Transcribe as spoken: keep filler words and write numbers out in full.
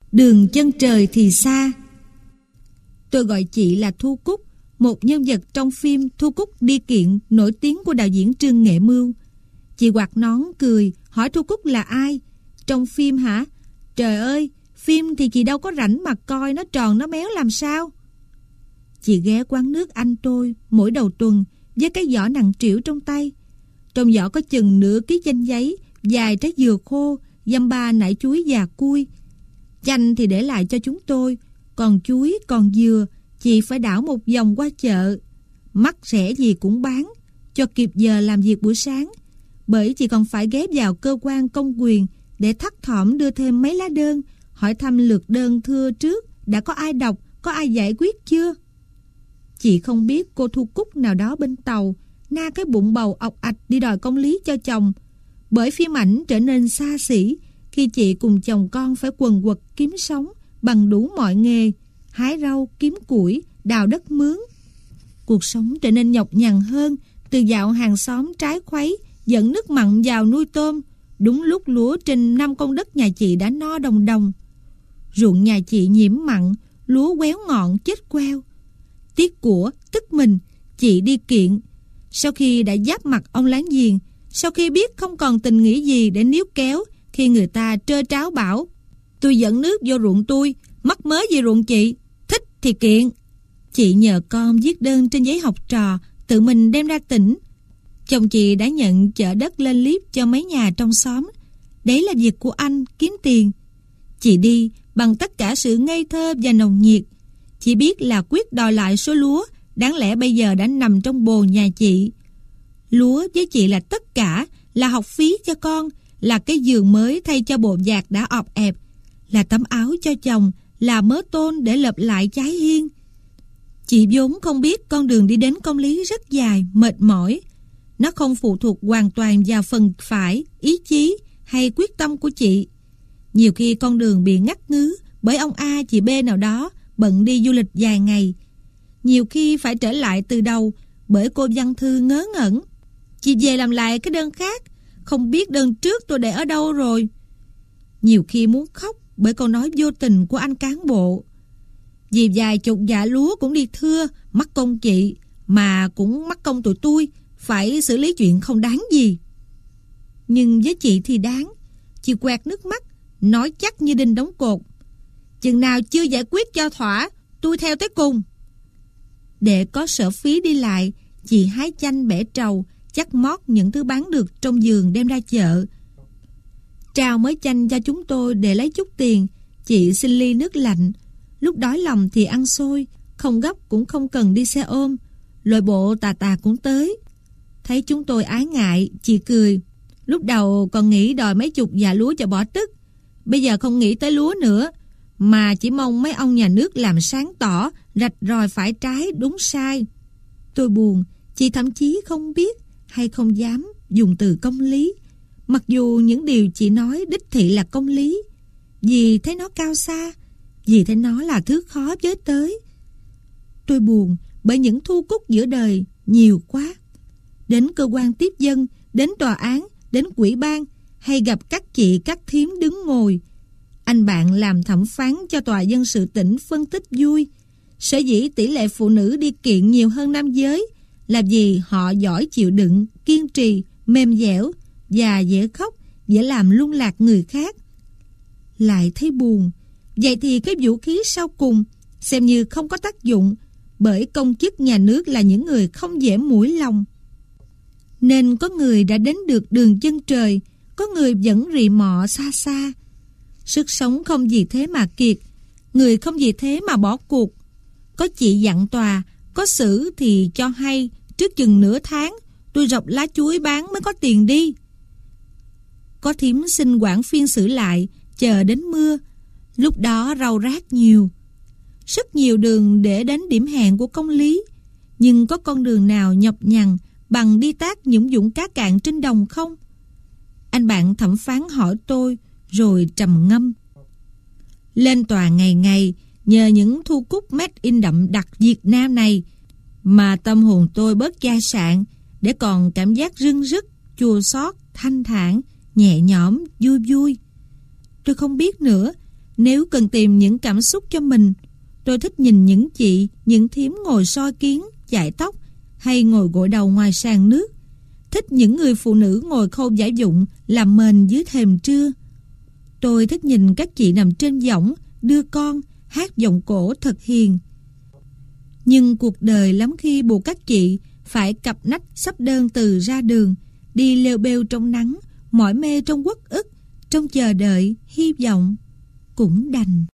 Đường chân trời thì xa. Tôi gọi chị là Thu Cúc, một nhân vật trong phim Thu Cúc đi kiện nổi tiếng của đạo diễn Trương Nghệ Mưu. Chị quạt nón cười, hỏi Thu Cúc là ai? Trong phim hả? Trời ơi, phim thì chị đâu có rảnh mà coi nó tròn nó méo làm sao. Chị ghé quán nước anh tôi mỗi đầu tuần với cái giỏ nặng trĩu trong tay. Trong giỏ có chừng nửa ký chanh giấy, vài trái dừa khô, dăm ba nải chuối già cui. Chanh thì để lại cho chúng tôi, còn chuối, còn dừa chị phải đảo một vòng qua chợ. Mắc rẻ gì cũng bán, cho kịp giờ làm việc buổi sáng. Bởi chị còn phải ghé vào cơ quan công quyền để thắt thỏm đưa thêm mấy lá đơn, hỏi thăm lượt đơn thưa trước đã có ai đọc, có ai giải quyết chưa. Chị không biết cô Thu Cúc nào đó bên tàu na cái bụng bầu ọc ạch đi đòi công lý cho chồng. Bởi phim ảnh trở nên xa xỉ khi chị cùng chồng con phải quần quật kiếm sống bằng đủ mọi nghề, hái rau, kiếm củi, đào đất mướn. Cuộc sống trở nên nhọc nhằn hơn từ dạo hàng xóm trái khuấy dẫn nước mặn vào nuôi tôm. Đúng lúc lúa trên năm con đất nhà chị đã no đồng đồng. Ruộng nhà chị nhiễm mặn, lúa quéo ngọn chết queo. Tiếc của, tức mình, chị đi kiện. Sau khi đã giáp mặt ông láng giềng, sau khi biết không còn tình nghĩa gì để níu kéo khi người ta trơ tráo bảo tôi dẫn nước vô ruộng tôi, mắc mớ gì ruộng chị, thích thì kiện. Chị nhờ con viết đơn trên giấy học trò, tự mình đem ra tỉnh. Chồng chị đã nhận chở đất lên liếp cho mấy nhà trong xóm. Đấy là việc của anh, kiếm tiền. Chị đi bằng tất cả sự ngây thơ và nồng nhiệt. Chị biết là quyết đòi lại số lúa đáng lẽ bây giờ đã nằm trong bồ nhà chị. Lúa với chị là tất cả, là học phí cho con, là cái giường mới thay cho bộ vạt đã ọp ẹp, là tấm áo cho chồng, là mớ tôn để lợp lại trái hiên. Chị vốn không biết con đường đi đến công lý rất dài, mệt mỏi. Nó không phụ thuộc hoàn toàn vào phần phải, ý chí hay quyết tâm của chị. Nhiều khi con đường bị ngắt ngứ bởi ông A chị B nào đó bận đi du lịch vài ngày. Nhiều khi phải trở lại từ đầu bởi cô văn thư ngớ ngẩn. Chị về làm lại cái đơn khác, không biết đơn trước tôi để ở đâu rồi. Nhiều khi muốn khóc bởi câu nói vô tình của anh cán bộ. Vì vài chục dạ lúa cũng đi thưa, mắc công chị, mà cũng mắc công tụi tôi, phải xử lý chuyện không đáng gì. Nhưng với chị thì đáng. Chị quẹt nước mắt, nói chắc như đinh đóng cột. Chừng nào chưa giải quyết cho thỏa, tôi theo tới cùng. Để có sở phí đi lại, chị hái chanh bẻ trầu, chắc mót những thứ bán được trong vườn đem ra chợ. Trao mới chanh cho chúng tôi để lấy chút tiền. Chị xin ly nước lạnh. Lúc đói lòng thì ăn xôi, không gấp cũng không cần đi xe ôm. Lội bộ tà tà cũng tới. Thấy chúng tôi ái ngại, chị cười. Lúc đầu còn nghĩ đòi mấy chục dạ lúa cho bỏ tức. Bây giờ không nghĩ tới lúa nữa, mà chỉ mong mấy ông nhà nước làm sáng tỏ, rạch ròi phải trái đúng sai. Tôi buồn, chị thậm chí không biết hay không dám dùng từ công lý, mặc dù những điều chị nói đích thị là công lý. Vì thấy nó cao xa, vì thấy nó là thứ khó với tới. Tôi buồn bởi những thu cúc giữa đời nhiều quá. Đến cơ quan tiếp dân, đến tòa án, đến ủy ban, hay gặp các chị các thím đứng ngồi. Anh bạn làm thẩm phán cho tòa dân sự tỉnh phân tích vui. Sở dĩ tỷ lệ phụ nữ đi kiện nhiều hơn nam giới là vì họ giỏi chịu đựng, kiên trì, mềm dẻo và dễ khóc, dễ làm lung lạc người khác. Lại thấy buồn. Vậy thì cái vũ khí sau cùng xem như không có tác dụng, bởi công chức nhà nước là những người không dễ mũi lòng. Nên có người đã đến được đường chân trời, có người vẫn rì mọ xa xa. Sức sống không vì thế mà kiệt, người không vì thế mà bỏ cuộc. Có chị dặn tòa, có xử thì cho hay, trước chừng nửa tháng tôi rọc lá chuối bán mới có tiền đi. Có thím xin quản phiên xử lại, chờ đến mưa. Lúc đó rau rác nhiều. Rất nhiều đường để đến điểm hẹn của công lý. Nhưng có con đường nào nhọc nhằn bằng đi tác những vũng cá cạn trên đồng không? Anh bạn thẩm phán hỏi tôi, rồi trầm ngâm. Lên tòa ngày ngày, nhờ những thu cúc made in đậm đặc Việt Nam này, mà tâm hồn tôi bớt chai sạn, để còn cảm giác rưng rức, chua xót, thanh thản, nhẹ nhõm, vui vui. Tôi không biết nữa, Nếu cần tìm những cảm xúc cho mình, tôi thích nhìn những chị, những thím ngồi soi kiến, chải tóc hay ngồi gội đầu ngoài sàn nước. Thích những người phụ nữ ngồi khâu giải dụng, làm mền dưới thềm trưa. Tôi thích nhìn các chị nằm trên võng, đưa con, hát giọng cổ thật hiền. Nhưng cuộc đời lắm khi buộc các chị phải cặp nách sắp đơn từ ra đường, đi lêu bêu trong nắng, mỏi mê trong uất ức, trong chờ đợi, hy vọng. Cũng đành.